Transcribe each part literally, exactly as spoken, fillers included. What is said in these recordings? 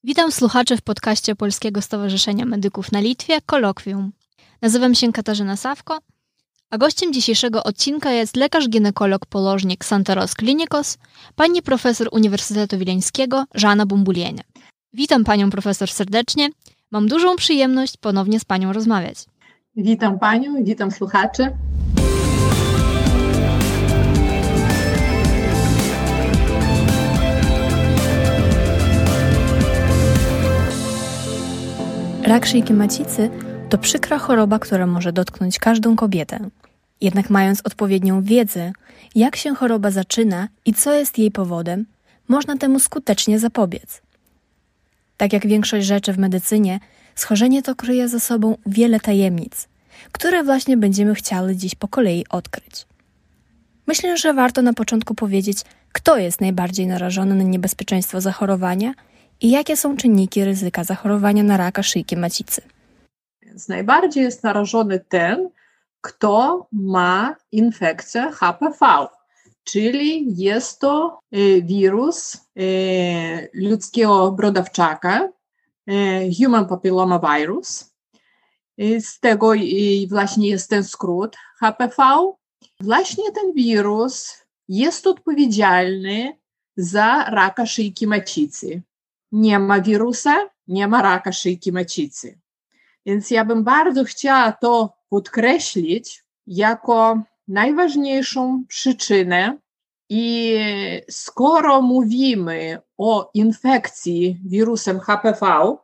Witam słuchaczy w podcaście Polskiego Stowarzyszenia Medyków na Litwie Kolokwium. Nazywam się Katarzyna Sawko, a gościem dzisiejszego odcinka jest lekarz-ginekolog-położnik Santaros Klinikos, pani profesor Uniwersytetu Wileńskiego Żana Bumbulienė. Witam panią profesor serdecznie. Mam dużą przyjemność ponownie z panią rozmawiać. Witam panią, witam słuchaczy. Rak szyjki macicy to przykra choroba, która może dotknąć każdą kobietę. Jednak mając odpowiednią wiedzę, jak się choroba zaczyna i co jest jej powodem, można temu skutecznie zapobiec. Tak jak większość rzeczy w medycynie, schorzenie to kryje za sobą wiele tajemnic, które właśnie będziemy chciały dziś po kolei odkryć. Myślę, że warto na początku powiedzieć, kto jest najbardziej narażony na niebezpieczeństwo zachorowania i jakie są czynniki ryzyka zachorowania na raka szyjki macicy. Więc najbardziej jest narażony ten, kto ma infekcję H P V, czyli jest to wirus ludzkiego brodawczaka, Human Papilloma Virus. Z tego właśnie jest ten skrót H P V. Właśnie ten wirus jest odpowiedzialny za raka szyjki macicy. Nie ma wirusa, nie ma raka szyjki macicy. Więc ja bym bardzo chciała to podkreślić jako najważniejszą przyczynę. I skoro mówimy o infekcji wirusem H P V,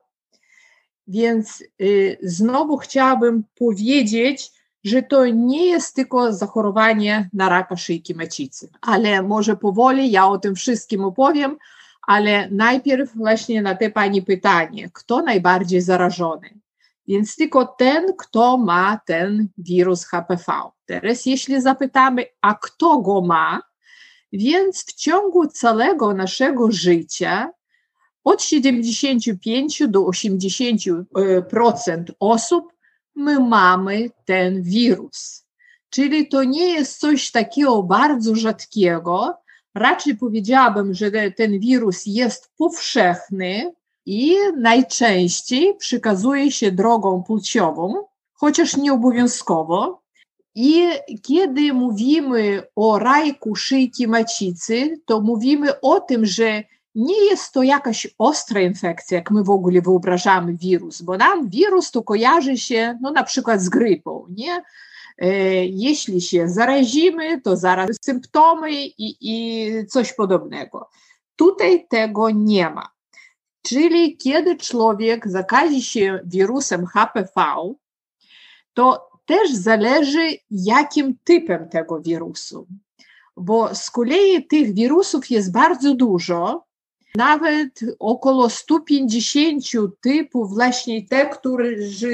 więc y, znowu chciałabym powiedzieć, że to nie jest tylko zachorowanie na raka szyjki macicy. Ale może powoli ja o tym wszystkim opowiem, ale najpierw właśnie na te pani pytanie, kto najbardziej zarażony? Więc tylko ten, kto ma ten wirus H P V. Teraz jeśli zapytamy, a kto go ma, więc w ciągu całego naszego życia od siedemdziesiąt pięć do osiemdziesiąt procent osób my mamy ten wirus. Czyli to nie jest coś takiego bardzo rzadkiego. Raczej powiedziałabym, że ten wirus jest powszechny i najczęściej przekazuje się drogą płciową, chociaż nie obowiązkowo. I kiedy mówimy o raku szyjki macicy, to mówimy o tym, że nie jest to jakaś ostra infekcja, jak my w ogóle wyobrażamy wirus, bo nam wirus to kojarzy się no, na przykład z grypą, nie? Jeśli się zarazimy, to zaraz symptomy i, i coś podobnego. Tutaj tego nie ma. Czyli kiedy człowiek zakazi się wirusem H P V, to też zależy, jakim typem tego wirusu. Bo z kolei tych wirusów jest bardzo dużo, nawet około sto pięćdziesiąt typów właśnie te, które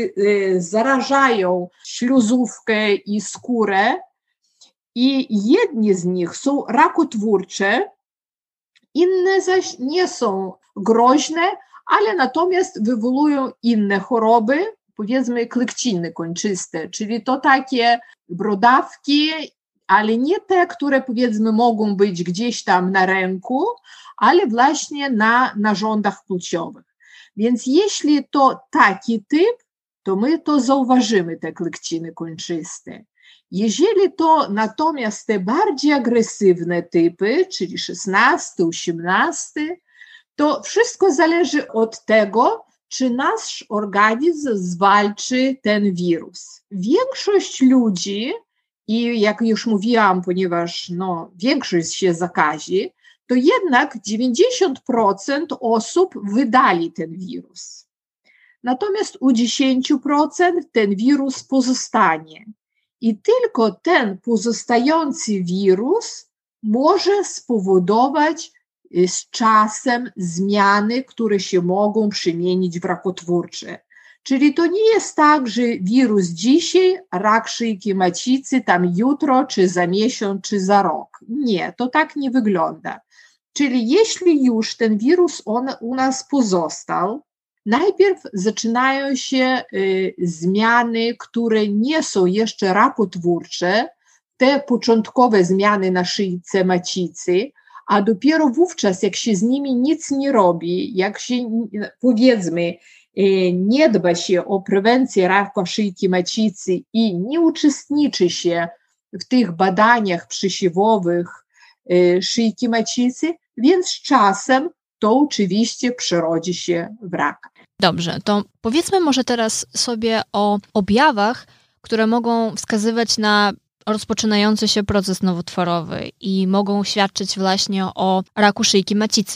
zarażają śluzówkę i skórę i jedni z nich są rakotwórcze, inne zaś nie są groźne, ale natomiast wywołują inne choroby, powiedzmy klekciny kończyste, czyli to takie brodawki, ale nie te, które powiedzmy mogą być gdzieś tam na ręku, ale właśnie na narządach płciowych. Więc jeśli to taki typ, to my to zauważymy, te klekciny kończyste. Jeżeli to natomiast te bardziej agresywne typy, czyli szesnasty, osiemnasty, to wszystko zależy od tego, czy nasz organizm zwalczy ten wirus. Większość ludzi, i jak już mówiłam, ponieważ no, większość się zakazi, to jednak dziewięćdziesiąt procent osób wydali ten wirus. Natomiast u dziesięć procent ten wirus pozostanie. I tylko ten pozostający wirus może spowodować z czasem zmiany, które się mogą przemienić w rakotwórcze. Czyli to nie jest tak, że wirus dzisiaj, rak szyjki macicy, tam jutro, czy za miesiąc, czy za rok. Nie, to tak nie wygląda. Czyli jeśli już ten wirus on u nas pozostał, najpierw zaczynają się y, zmiany, które nie są jeszcze rakotwórcze, te początkowe zmiany na szyjce macicy, a dopiero wówczas, jak się z nimi nic nie robi, jak się, powiedzmy, nie dba się o prewencję raka szyjki macicy i nie uczestniczy się w tych badaniach przesiewowych szyjki macicy, więc z czasem to oczywiście przerodzi się w rak. Dobrze, to powiedzmy może teraz sobie o objawach, które mogą wskazywać na rozpoczynający się proces nowotworowy i mogą świadczyć właśnie o raku szyjki macicy.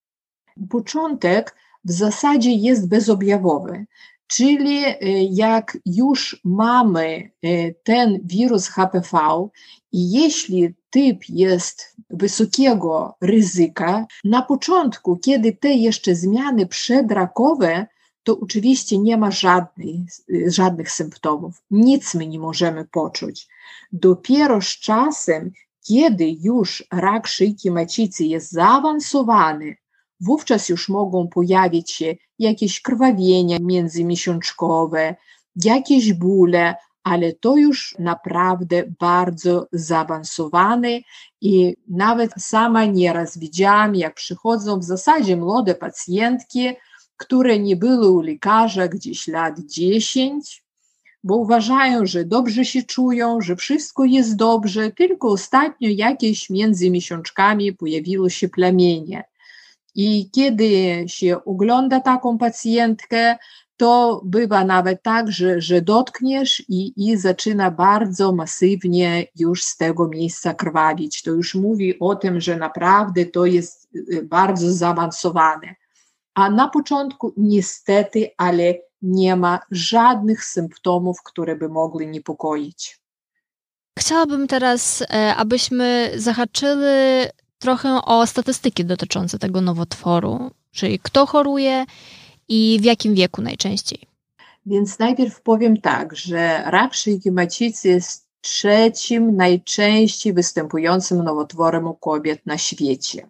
Początek w zasadzie jest bezobjawowy, czyli jak już mamy ten wirus H P V i jeśli typ jest wysokiego ryzyka, na początku, kiedy te jeszcze zmiany przedrakowe, to oczywiście nie ma żadnych, żadnych symptomów, nic my nie możemy poczuć. Dopiero z czasem, kiedy już rak szyjki macicy jest zaawansowany, wówczas już mogą pojawić się jakieś krwawienia międzymiesiączkowe, jakieś bóle, ale to już naprawdę bardzo zaawansowane i nawet sama nieraz widziałam, jak przychodzą w zasadzie młode pacjentki, które nie były u lekarza gdzieś lat dziesięć, bo uważają, że dobrze się czują, że wszystko jest dobrze, tylko ostatnio jakieś między miesiączkami pojawiło się plamienie. I kiedy się ogląda taką pacjentkę, to bywa nawet tak, że, że dotkniesz i, i zaczyna bardzo masywnie już z tego miejsca krwawić. To już mówi o tym, że naprawdę to jest bardzo zaawansowane. A na początku niestety, ale nie ma żadnych symptomów, które by mogły niepokoić. Chciałabym teraz, abyśmy zahaczyli trochę o statystyki dotyczące tego nowotworu, czyli kto choruje i w jakim wieku najczęściej. Więc najpierw powiem tak, że rak szyjki macicy jest trzecim najczęściej występującym nowotworem u kobiet na świecie.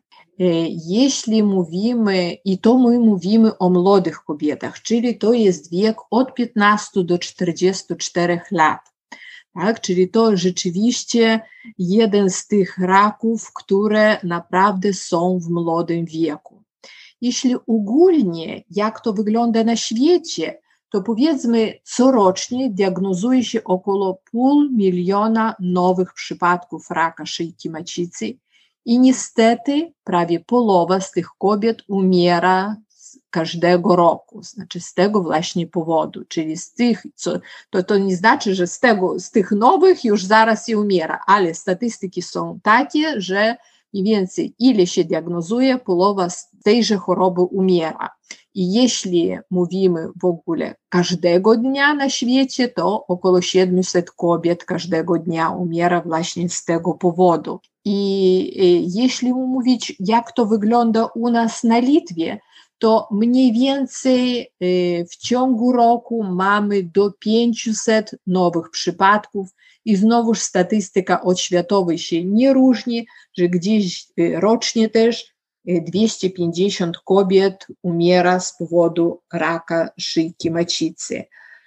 Jeśli mówimy, i to my mówimy o młodych kobietach, czyli to jest wiek od piętnastu do czterdziestu czterech lat. Tak? Czyli to rzeczywiście jeden z tych raków, które naprawdę są w młodym wieku. Jeśli ogólnie, jak to wygląda na świecie, to powiedzmy corocznie diagnozuje się około pół miliona nowych przypadków raka szyjki macicy i niestety prawie połowa z tych kobiet umiera każdego roku, znaczy z tego właśnie powodu, czyli z tych, co, to, to nie znaczy, że z, tego, z tych nowych już zaraz się umiera, ale statystyki są takie, że mniej więcej ile się diagnozuje, połowa z tejże choroby umiera. I jeśli mówimy w ogóle każdego dnia na świecie, to około siedemset kobiet każdego dnia umiera właśnie z tego powodu. I jeśli mówić, jak to wygląda u nas na Litwie, to mniej więcej w ciągu roku mamy do pięciuset nowych przypadków i znowuż statystyka od światowej się nie różni, że gdzieś rocznie też dwieście pięćdziesiąt kobiet umiera z powodu raka szyjki macicy.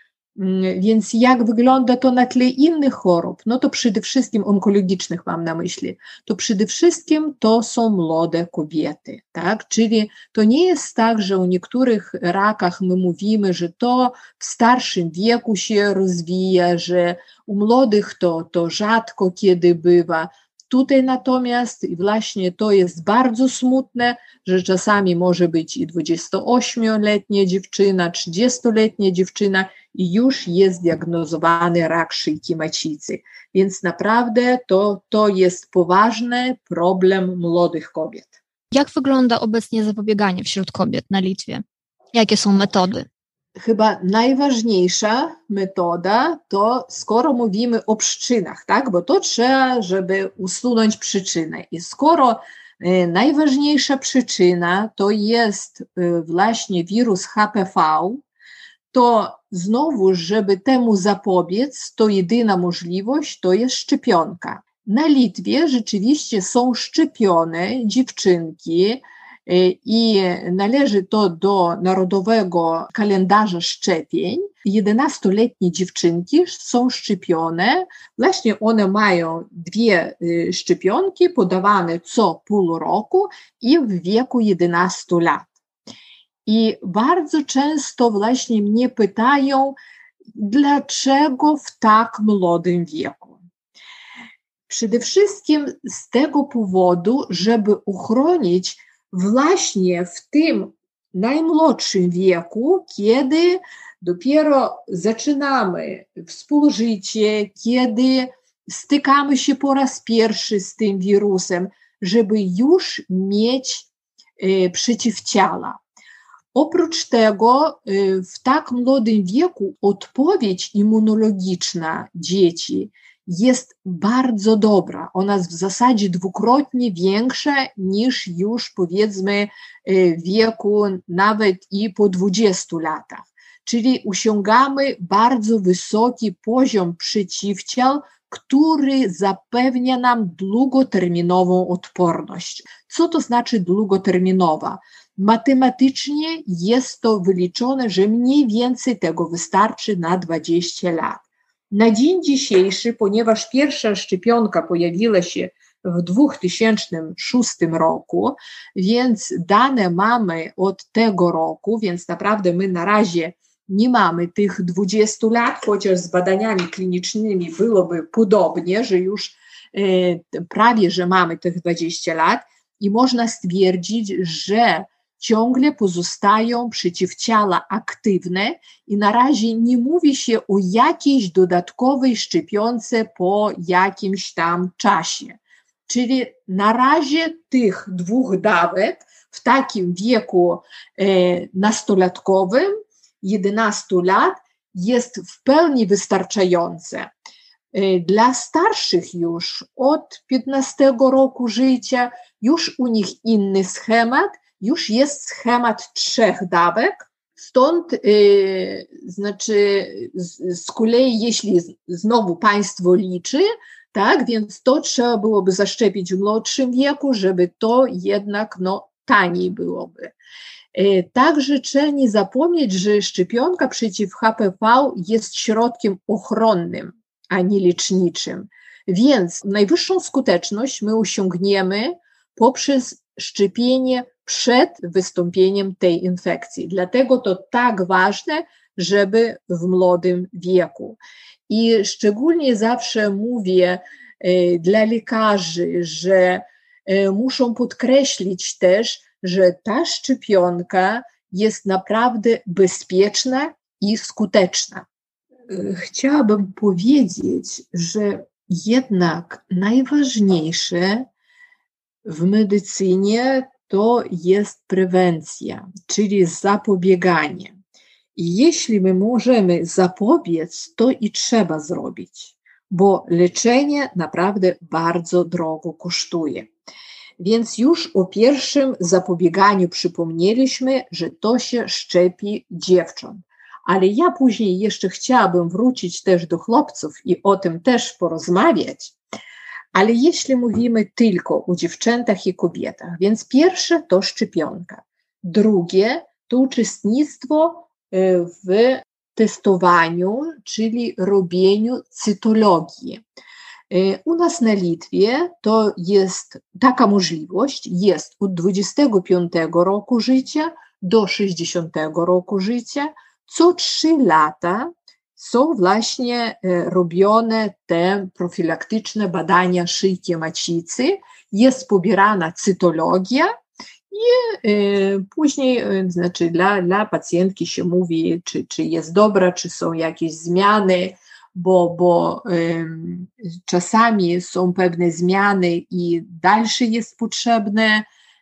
Więc jak wygląda to na tle innych chorób? No to przede wszystkim onkologicznych mam na myśli. To przede wszystkim to są młode kobiety, tak? Czyli to nie jest tak, że u niektórych rakach my mówimy, że to w starszym wieku się rozwija, że u młodych to, to rzadko kiedy bywa. Tutaj natomiast właśnie to jest bardzo smutne, że czasami może być i dwudziestoośmioletnia dziewczyna, trzydziestoletnia dziewczyna i już jest diagnozowany rak szyjki macicy. Więc naprawdę to, to jest poważny problem młodych kobiet. Jak wygląda obecnie zapobieganie wśród kobiet na Litwie? Jakie są metody? Chyba najważniejsza metoda to, skoro mówimy o przyczynach, tak? Bo to trzeba, żeby usunąć przyczynę. I skoro y, najważniejsza przyczyna to jest y, właśnie wirus H P V, to znowu, żeby temu zapobiec, to jedyna możliwość to jest szczepionka. Na Litwie rzeczywiście są szczepione dziewczynki i należy to do Narodowego Kalendarza Szczepień. jedenastoletnie dziewczynki są szczepione. Właśnie one mają dwie szczepionki podawane co pół roku i w wieku jedenastu lat. I bardzo często właśnie mnie pytają, dlaczego w tak młodym wieku? Przede wszystkim z tego powodu, żeby uchronić właśnie w tym najmłodszym wieku, kiedy dopiero zaczynamy współżycie, kiedy stykamy się po raz pierwszy z tym wirusem, żeby już mieć e, przeciwciała. Oprócz tego w tak młodym wieku odpowiedź immunologiczna dzieci jest bardzo dobra. Ona w zasadzie dwukrotnie większa niż już powiedzmy w wieku nawet i po dwudziestu latach. Czyli osiągamy bardzo wysoki poziom przeciwciał, który zapewnia nam długoterminową odporność. Co to znaczy długoterminowa? Matematycznie jest to wyliczone, że mniej więcej tego wystarczy na dwadzieścia lat. Na dzień dzisiejszy, ponieważ pierwsza szczepionka pojawiła się w dwa tysiące szóstym roku, więc dane mamy od tego roku, więc naprawdę my na razie nie mamy tych dwudziestu lat, chociaż z badaniami klinicznymi byłoby podobnie, że już e, prawie, że mamy tych dwadzieścia lat i można stwierdzić, że ciągle pozostają przeciwciała aktywne i na razie nie mówi się o jakiejś dodatkowej szczepionce po jakimś tam czasie. Czyli na razie tych dwóch dawek w takim wieku e, nastolatkowym, jedenastu lat, jest w pełni wystarczające. E, dla starszych już od piętnastego roku życia już u nich inny schemat, już jest schemat trzech dawek, stąd yy, znaczy z, z kolei jeśli z, znowu państwo liczy, tak, więc to trzeba byłoby zaszczepić w młodszym wieku, żeby to jednak no, taniej byłoby. Yy, także trzeba nie zapomnieć, że szczepionka przeciw H P V jest środkiem ochronnym, a nie leczniczym, więc najwyższą skuteczność my osiągniemy poprzez szczepienie przed wystąpieniem tej infekcji. Dlatego to tak ważne, żeby w młodym wieku. I szczególnie zawsze mówię e, dla lekarzy, że e, muszą podkreślić też, że ta szczepionka jest naprawdę bezpieczna i skuteczna. E, chciałabym powiedzieć, że jednak najważniejsze w medycynie to jest prewencja, czyli zapobieganie. I jeśli my możemy zapobiec, to i trzeba zrobić, bo leczenie naprawdę bardzo drogo kosztuje. Więc już o pierwszym zapobieganiu przypomnieliśmy, że to się szczepi dziewcząt. Ale ja później jeszcze chciałabym wrócić też do chłopców i o tym też porozmawiać. Ale jeśli mówimy tylko o dziewczętach i kobietach, więc pierwsze to szczepionka, drugie to uczestnictwo w testowaniu, czyli robieniu cytologii. U nas na Litwie to jest taka możliwość, jest od dwudziestego piątego roku życia do sześćdziesiątego roku życia, co trzy lata są właśnie robione te profilaktyczne badania szyjki macicy, jest pobierana cytologia i później znaczy dla, dla pacjentki się mówi, czy, czy jest dobra, czy są jakieś zmiany, bo, bo um, czasami są pewne zmiany i dalsze jest potrzebne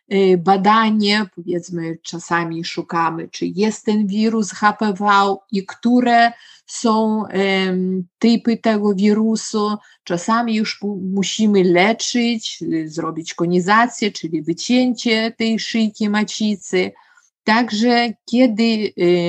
badanie, powiedzmy czasami szukamy, czy jest ten wirus H P V i które są um, typy tego wirusu. Czasami już musimy leczyć, zrobić konizację, czyli wycięcie tej szyjki macicy. Także kiedy y,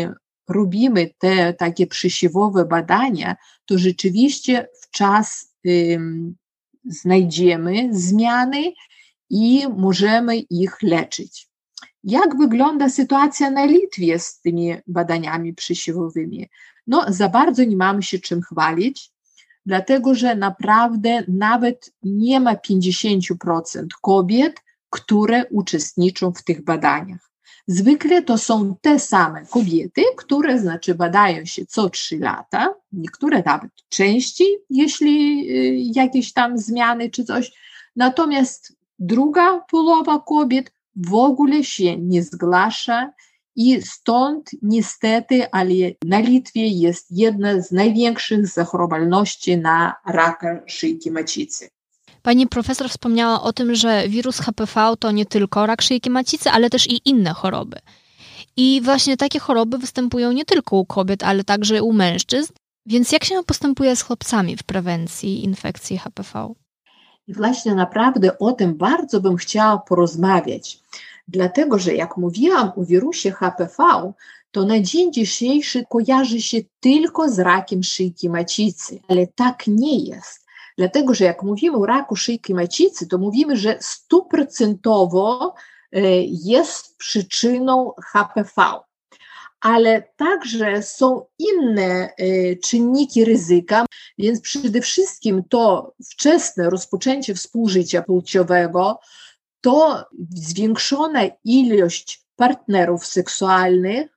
robimy te takie przesiewowe badania, to rzeczywiście wczas y, znajdziemy zmiany i możemy ich leczyć. Jak wygląda sytuacja na Litwie z tymi badaniami przesiewowymi? No, za bardzo nie mamy się czym chwalić, dlatego że naprawdę nawet nie ma pięćdziesiąt procent kobiet, które uczestniczą w tych badaniach. Zwykle to są te same kobiety, które znaczy badają się co trzy lata, niektóre nawet częściej, jeśli jakieś tam zmiany czy coś. Natomiast druga połowa kobiet w ogóle się nie zgłasza i stąd niestety, ale na Litwie jest jedna z największych zachorowalności na raka szyjki macicy. Pani profesor wspomniała o tym, że wirus H P V to nie tylko rak szyjki macicy, ale też i inne choroby. I właśnie takie choroby występują nie tylko u kobiet, ale także u mężczyzn. Więc jak się postępuje z chłopcami w prewencji infekcji H P V? I właśnie naprawdę o tym bardzo bym chciała porozmawiać, dlatego że jak mówiłam o wirusie H P V, to na dzień dzisiejszy kojarzy się tylko z rakiem szyjki macicy, ale tak nie jest. Dlatego, że jak mówimy o raku szyjki macicy, to mówimy, że stuprocentowo jest przyczyną H P V. Ale także są inne czynniki ryzyka, więc przede wszystkim to wczesne rozpoczęcie współżycia płciowego, to zwiększona ilość partnerów seksualnych,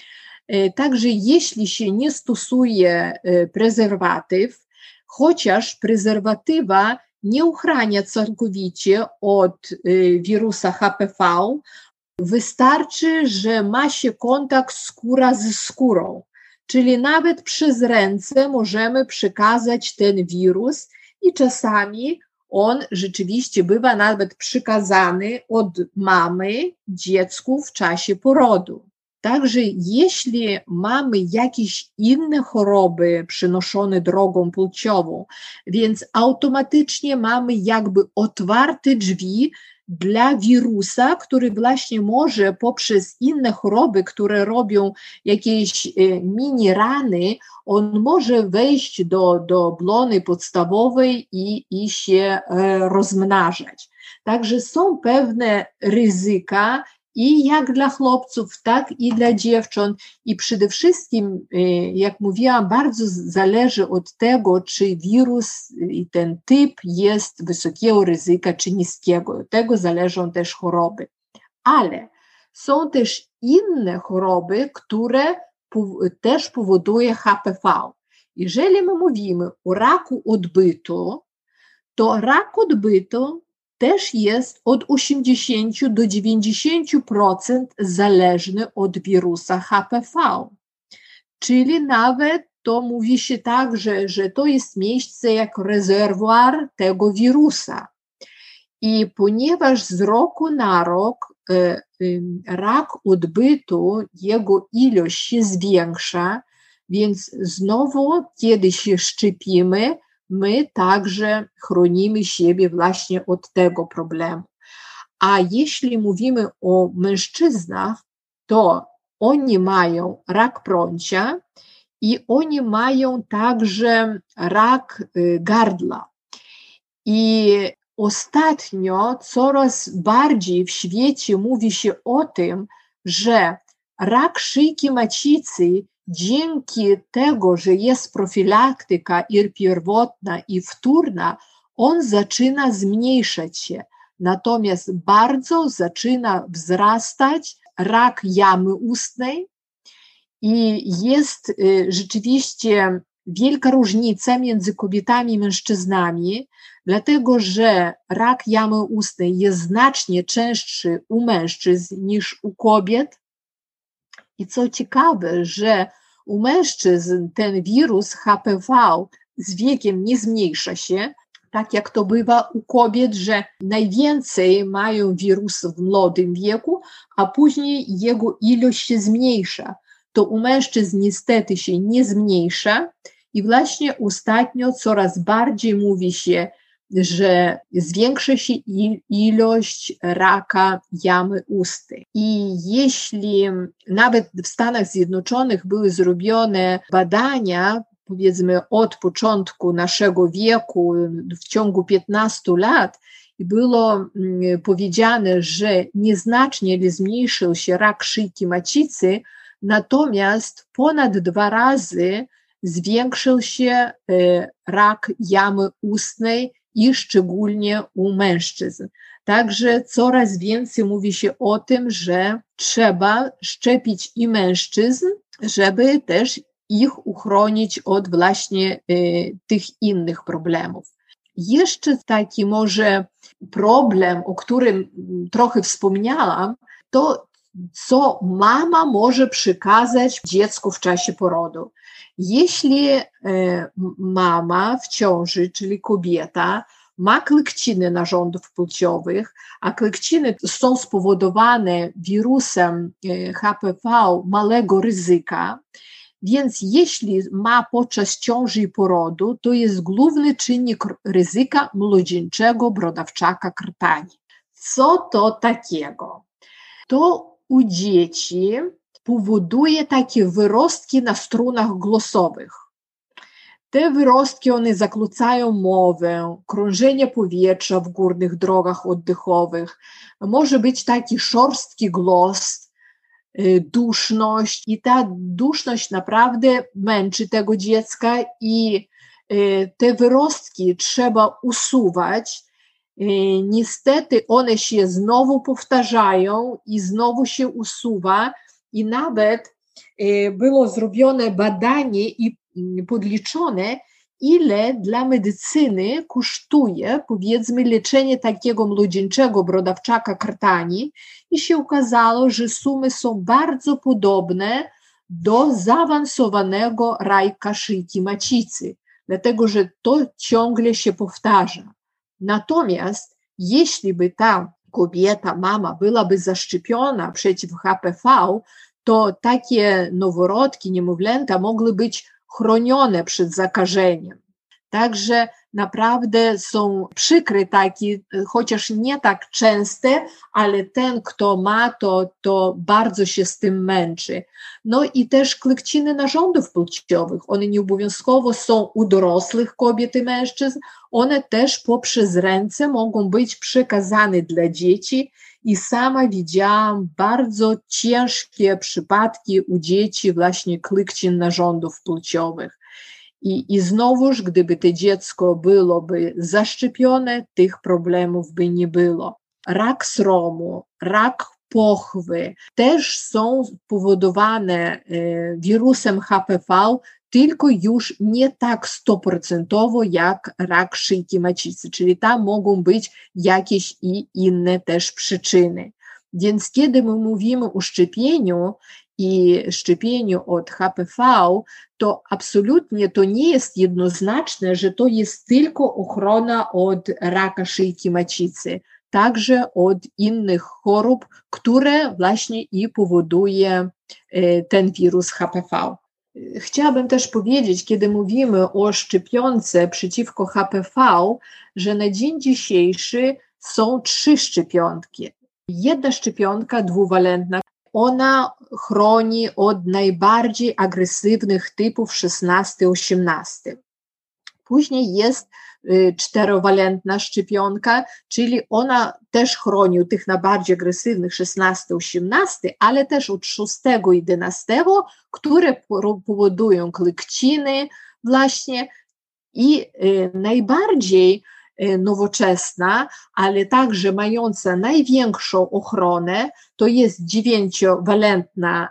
także jeśli się nie stosuje prezerwatyw, chociaż prezerwatywa nie ochrania całkowicie od wirusa H P V, wystarczy, że ma się kontakt skóra ze skórą, czyli nawet przez ręce możemy przekazać ten wirus i czasami on rzeczywiście bywa nawet przekazany od mamy dziecku w czasie porodu. Także jeśli mamy jakieś inne choroby przenoszone drogą płciową, więc automatycznie mamy jakby otwarte drzwi dla wirusa, który właśnie może poprzez inne choroby, które robią jakieś mini rany, on może wejść do, do blony podstawowej i, i się rozmnażać. Także są pewne ryzyka i jak dla chłopców, tak i dla dziewcząt. I przede wszystkim, jak mówiłam, bardzo zależy od tego, czy wirus i ten typ jest wysokiego ryzyka, czy niskiego. Od tego zależą też choroby. Ale są też inne choroby, które też powoduje H P V. Jeżeli my mówimy o raku odbytu, to rak odbytu też jest od osiemdziesięciu do dziewięćdziesięciu procent zależny od wirusa H P V. Czyli nawet to mówi się tak, że, że to jest miejsce jak rezerwuar tego wirusa. I ponieważ z roku na rok e, e, rak odbytu, jego ilość się zwiększa, więc znowu, kiedy się szczepimy, my także chronimy siebie właśnie od tego problemu. A jeśli mówimy o mężczyznach, to oni mają rak prącia i oni mają także rak gardła. I ostatnio coraz bardziej w świecie mówi się o tym, że rak szyjki macicy dzięki tego, że jest profilaktyka i pierwotna i wtórna, on zaczyna zmniejszać się. Natomiast bardzo zaczyna wzrastać rak jamy ustnej i jest y, rzeczywiście wielka różnica między kobietami i mężczyznami, dlatego że rak jamy ustnej jest znacznie częstszy u mężczyzn niż u kobiet. I co ciekawe, że u mężczyzn ten wirus H P V z wiekiem nie zmniejsza się, tak jak to bywa u kobiet, że najwięcej mają wirusu w młodym wieku, a później jego ilość się zmniejsza. To u mężczyzn niestety się nie zmniejsza i właśnie ostatnio coraz bardziej mówi się, że zwiększa się ilość raka jamy ustnej. I jeśli nawet w Stanach Zjednoczonych były zrobione badania, powiedzmy od początku naszego wieku w ciągu piętnastu lat, i było powiedziane, że nieznacznie zmniejszył się rak szyjki macicy, natomiast ponad dwa razy zwiększył się rak jamy ustnej i szczególnie u mężczyzn. Także coraz więcej mówi się o tym, że trzeba szczepić i mężczyzn, żeby też ich uchronić od właśnie y, tych innych problemów. Jeszcze taki może problem, o którym trochę wspomniałam, to co mama może przekazać dziecku w czasie porodu. Jeśli y, mama w ciąży, czyli kobieta, ma klekciny narządów płciowych, a klekciny są spowodowane wirusem H P V małego ryzyka, więc jeśli ma podczas ciąży i porodu, to jest główny czynnik ryzyka młodzieńczego brodawczaka krtani. Co to takiego? To u dzieci powoduje takie wyrostki na strunach głosowych. Te wyrostki, one zakłócają mowę, krążenie powietrza w górnych drogach oddechowych. Może być taki szorstki głos, duszność i ta duszność naprawdę męczy tego dziecka i te wyrostki trzeba usuwać. Niestety one się znowu powtarzają i znowu się usuwa i nawet było zrobione badanie i podliczone, ile dla medycyny kosztuje, powiedzmy, leczenie takiego młodzieńczego brodawczaka krtani i się okazało, że sumy są bardzo podobne do zaawansowanego raka szyjki macicy, dlatego że to ciągle się powtarza. Natomiast jeśli by ta kobieta, mama byłaby zaszczepiona przeciw H P V, to takie noworodki, niemowlęta mogły być chronione przed zakażeniem. Także naprawdę są przykre takie, chociaż nie tak częste, ale ten, kto ma, to, to bardzo się z tym męczy. No i też klekciny narządów płciowych, one nieobowiązkowo są u dorosłych kobiet i mężczyzn, one też poprzez ręce mogą być przekazane dla dzieci i sama widziałam bardzo ciężkie przypadki u dzieci właśnie klekcin narządów płciowych. I, I znowuż, gdyby to dziecko byłoby zaszczepione, tych problemów by nie było. Rak sromu, rak pochwy też są powodowane wirusem H P V, tylko już nie tak stuprocentowo jak rak szyjki macicy, czyli tam mogą być jakieś i inne też przyczyny. Więc kiedy my mówimy o szczepieniu i szczepieniu od H P V, to absolutnie to nie jest jednoznaczne, że to jest tylko ochrona od raka szyjki macicy, także od innych chorób, które właśnie i powoduje ten wirus H P V. Chciałabym też powiedzieć, kiedy mówimy o szczepionce przeciwko H P V, że na dzień dzisiejszy są trzy szczepionki. Jedna szczepionka dwuwalentna, ona chroni od najbardziej agresywnych typów szesnasty osiemnasty. Później jest y, czterowalentna szczepionka, czyli ona też chroni od tych najbardziej agresywnych szesnasty osiemnasty, ale też od szóstego jedenastego, które powodują klekciny właśnie i y, najbardziej nowoczesna, ale także mająca największą ochronę, to jest dziewięciowalentna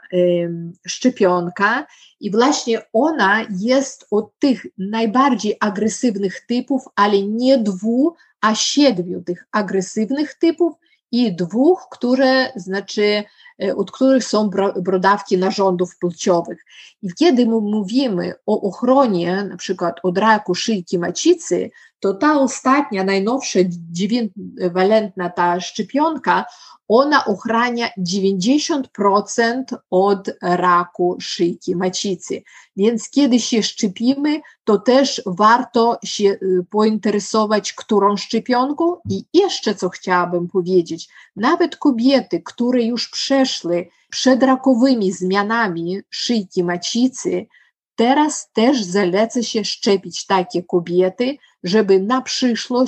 szczepionka i właśnie ona jest od tych najbardziej agresywnych typów, ale nie dwóch, a siedmiu tych agresywnych typów i dwóch, które znaczy od których są brodawki narządów płciowych. I kiedy my mówimy o ochronie na przykład od raku szyjki macicy, to ta ostatnia, najnowsza, dziewięciowalentna ta szczepionka, ona ochrania dziewięćdziesiąt procent od raku szyjki macicy. Więc kiedy się szczepimy, to też warto się pointeresować, którą szczepionką. I jeszcze co chciałabym powiedzieć, nawet kobiety, które już przeszły przedrakowymi zmianami szyjki macicy, teraz też zaleca się szczepić takie kobiety, żeby na przyszłość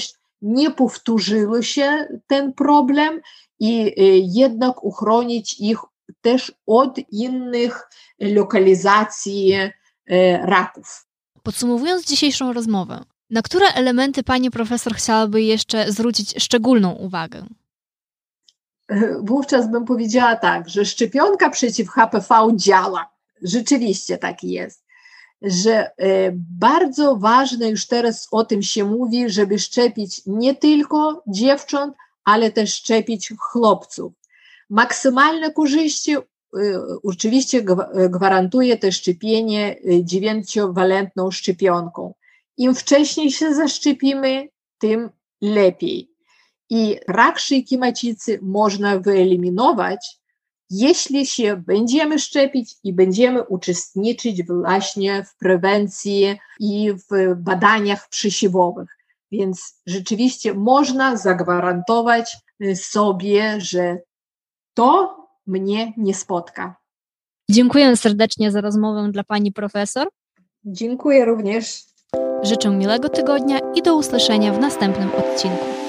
nie powtórzył się ten problem i jednak uchronić ich też od innych lokalizacji raków. Podsumowując dzisiejszą rozmowę, na które elementy pani profesor chciałaby jeszcze zwrócić szczególną uwagę? Wówczas bym powiedziała tak, że szczepionka przeciw H P V działa. Rzeczywiście tak jest. Że bardzo ważne, już teraz o tym się mówi, żeby szczepić nie tylko dziewcząt, ale też szczepić chłopców. Maksymalne korzyści oczywiście gwarantuje to szczepienie dziewięciowalentną szczepionką. Im wcześniej się zaszczepimy, tym lepiej. I rak szyjki macicy można wyeliminować, jeśli się będziemy szczepić i będziemy uczestniczyć właśnie w prewencji i w badaniach przesiewowych. Więc rzeczywiście można zagwarantować sobie, że to mnie nie spotka. Dziękuję serdecznie za rozmowę dla pani profesor. Dziękuję również. Życzę miłego tygodnia i do usłyszenia w następnym odcinku.